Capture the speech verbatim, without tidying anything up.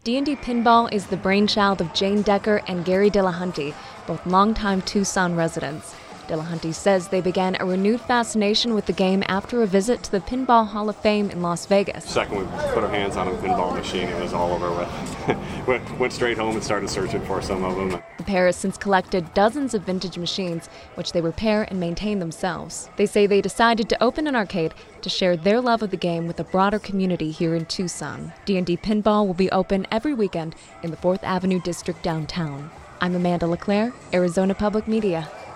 D and D Pinball is the brainchild of Jane Decker and Gary Dillahunty, both longtime Tucson residents. Dillahunty says they began a renewed fascination with the game after a visit to the Pinball Hall of Fame in Las Vegas. The second we put our hands on a pinball machine, it was all over with. went, went straight home and started searching for some of them. The pair has since collected dozens of vintage machines, which they repair and maintain themselves. They say they decided to open an arcade to share their love of the game with a broader community here in Tucson. D and D Pinball will be open every weekend in the fourth Avenue District downtown. I'm Amanda LeClaire, Arizona Public Media.